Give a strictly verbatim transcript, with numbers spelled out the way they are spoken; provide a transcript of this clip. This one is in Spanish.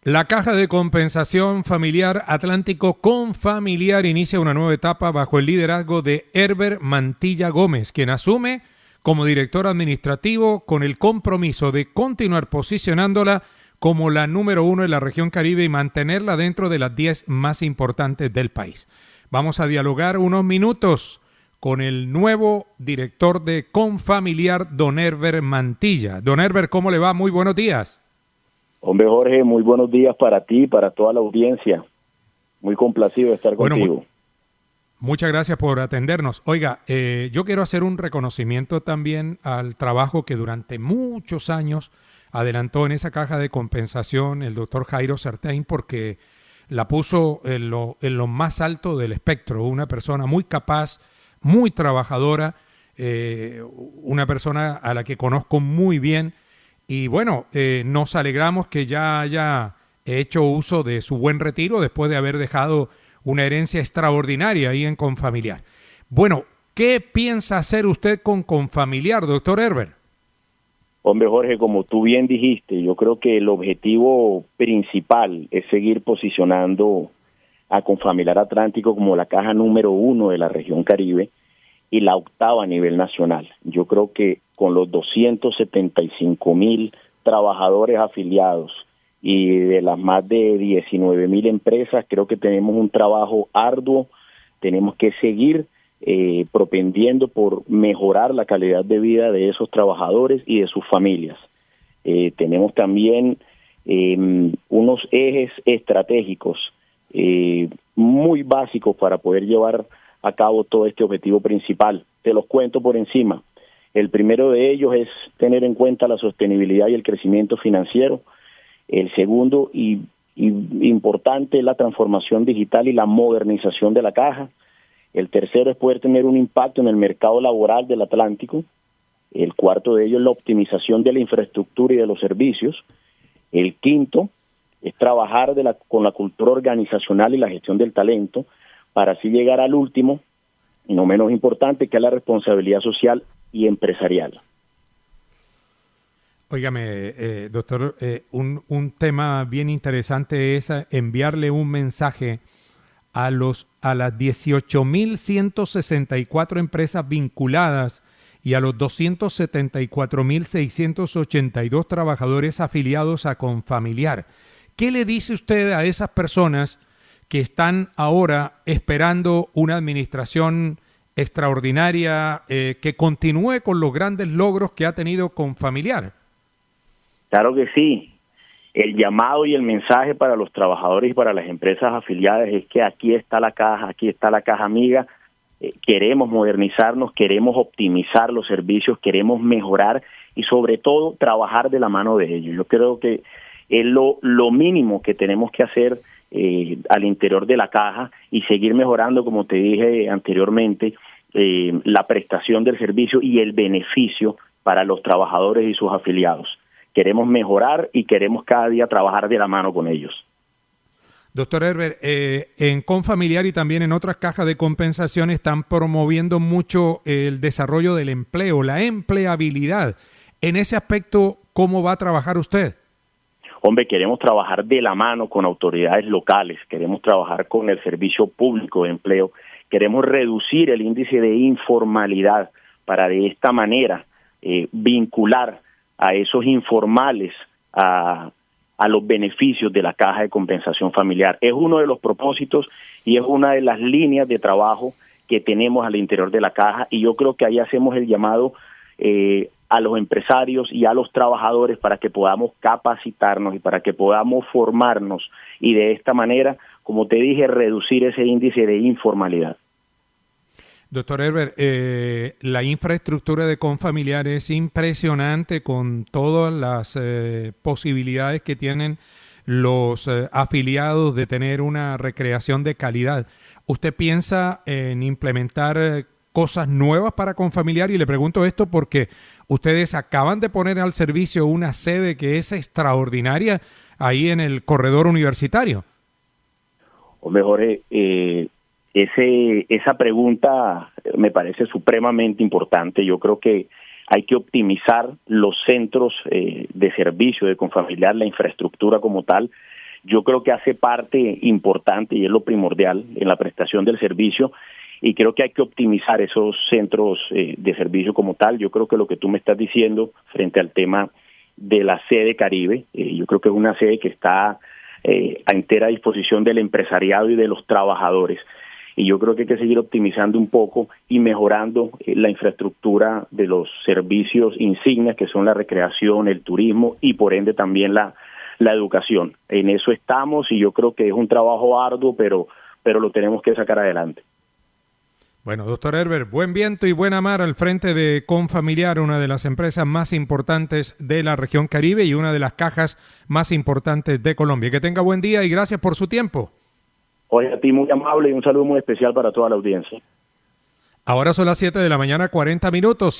La Caja de Compensación Familiar Atlántico Confamiliar inicia una nueva etapa bajo el liderazgo de Herbert Mantilla Gómez, quien asume como director administrativo con el compromiso de continuar posicionándola como la número uno en la región Caribe y mantenerla dentro de las diez más importantes del país. Vamos a dialogar unos minutos con el nuevo director de Confamiliar, don Herbert Mantilla. Don Herbert, ¿cómo le va? Muy buenos días. Hombre, Jorge, muy buenos días para ti y para toda la audiencia. Muy complacido de estar bueno, contigo. Mu- muchas gracias por atendernos. Oiga, eh, yo quiero hacer un reconocimiento también al trabajo que durante muchos años adelantó en esa caja de compensación el doctor Jairo Certain, porque la puso en lo, en lo más alto del espectro. Una persona muy capaz, muy trabajadora, eh, una persona a la que conozco muy bien. Y bueno, eh, nos alegramos que ya haya hecho uso de su buen retiro después de haber dejado una herencia extraordinaria ahí en Confamiliar. Bueno, ¿qué piensa hacer usted con Confamiliar, doctor Herbert? Hombre, Jorge, como tú bien dijiste, yo creo que el objetivo principal es seguir posicionando a Confamiliar Atlántico como la caja número uno de la región Caribe y la octava a nivel nacional. Yo creo que con los doscientos setenta y cinco mil trabajadores afiliados y de las más de diecinueve mil empresas, creo que tenemos un trabajo arduo. Tenemos que seguir eh, propendiendo por mejorar la calidad de vida de esos trabajadores y de sus familias. Eh, tenemos también eh, unos ejes estratégicos eh, muy básicos para poder llevar a cabo todo este objetivo principal. Te los cuento por encima. El primero de ellos es tener en cuenta la sostenibilidad y el crecimiento financiero. El segundo y, y importante es la transformación digital y la modernización de la caja. El tercero es poder tener un impacto en el mercado laboral del Atlántico. El cuarto de ellos es la optimización de la infraestructura y de los servicios. El quinto es trabajar de la, con la cultura organizacional y la gestión del talento, para así llegar al último, y no menos importante, que es la responsabilidad social y empresarial. Óigame, eh, doctor, eh, un, un tema bien interesante es enviarle un mensaje a los a las dieciocho mil ciento sesenta y cuatro empresas vinculadas y a los doscientos setenta y cuatro mil seiscientos ochenta y dos trabajadores afiliados a Confamiliar. ¿Qué le dice usted a esas personas que están ahora esperando una administración extraordinaria eh, que continúe con los grandes logros que ha tenido Confamiliar? Claro que sí. El llamado y el mensaje para los trabajadores y para las empresas afiliadas es que aquí está la caja, aquí está la caja amiga. Eh, queremos modernizarnos, queremos optimizar los servicios, queremos mejorar y sobre todo trabajar de la mano de ellos. Yo creo que es lo, lo mínimo que tenemos que hacer Eh, al interior de la caja y seguir mejorando, como te dije anteriormente, eh, la prestación del servicio y el beneficio para los trabajadores y sus afiliados. Queremos mejorar y queremos cada día trabajar de la mano con ellos. Doctor Herbert, eh, en Confamiliar y también en otras cajas de compensación están promoviendo mucho el desarrollo del empleo, la empleabilidad. En ese aspecto, ¿cómo va a trabajar usted? Hombre, queremos trabajar de la mano con autoridades locales, queremos trabajar con el Servicio Público de Empleo, queremos reducir el índice de informalidad para de esta manera eh, vincular a esos informales a, a los beneficios de la Caja de Compensación Familiar. Es uno de los propósitos y es una de las líneas de trabajo que tenemos al interior de la caja, y yo creo que ahí hacemos el llamado eh, a los empresarios y a los trabajadores para que podamos capacitarnos y para que podamos formarnos y de esta manera, como te dije, reducir ese índice de informalidad. Doctor Herbert, eh, la infraestructura de Confamiliar es impresionante con todas las eh, posibilidades que tienen los eh, afiliados de tener una recreación de calidad. ¿Usted piensa en implementar eh, cosas nuevas para Confamiliar? Y le pregunto esto porque ustedes acaban de poner al servicio una sede que es extraordinaria ahí en el corredor universitario. O mejor, eh, ese, esa pregunta me parece supremamente importante. Yo creo que hay que optimizar los centros eh, de servicio de Confamiliar, la infraestructura como tal. yo creo que hace parte importante y es lo primordial en la prestación del servicio, y creo que hay que optimizar esos centros eh, de servicio como tal. Yo creo que lo que tú me estás diciendo frente al tema de la sede Caribe, eh, yo creo que es una sede que está eh, a entera disposición del empresariado y de los trabajadores, y yo creo que hay que seguir optimizando un poco y mejorando eh, la infraestructura de los servicios insignias que son la recreación, el turismo y por ende también la, la educación. En eso estamos y yo creo que es un trabajo arduo, pero, pero lo tenemos que sacar adelante. Bueno, doctor Herbert, buen viento y buena mar al frente de Confamiliar, una de las empresas más importantes de la región Caribe y una de las cajas más importantes de Colombia. Que tenga buen día y gracias por su tiempo. Oye, a ti muy amable y un saludo muy especial para toda la audiencia. Ahora son las siete de la mañana, cuarenta minutos.